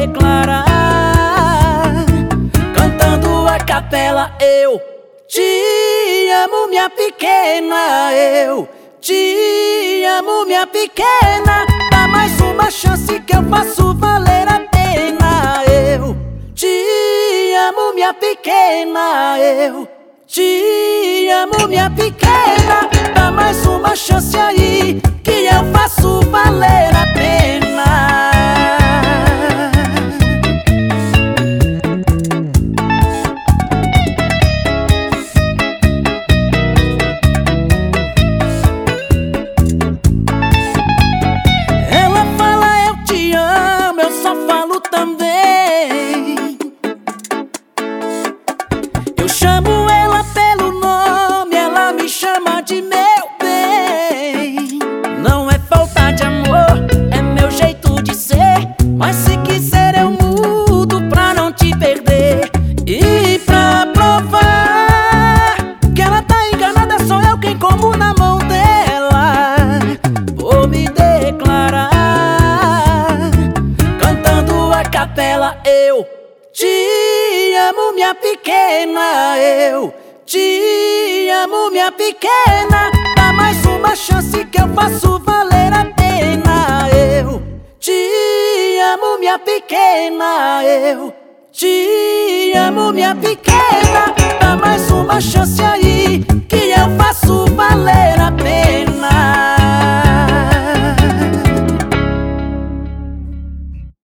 declarar, cantando a capela: eu te amo, minha pequena, eu te amo, minha pequena. Dá mais uma chance que eu faço valer a pena. Eu te amo, minha pequena, eu te amo, minha pequena. Dá mais uma chance aí que eu faço valer a pena. Ela fala eu te amo, eu só falo também. Eu chamo ela pelo nome, ela me chama de meu bem. Não é falta de amor, é meu jeito de ser. Mas se quiser eu mudo pra não te perder. E pra provar que ela tá enganada, sou eu quem como na mão dela. Vou me declarar, cantando a capela: eu te amo, minha pequena, eu te amo, minha pequena. Dá mais uma chance que eu faço valer a pena. Eu te amo, minha pequena, eu te amo, minha pequena. Dá mais uma chance aí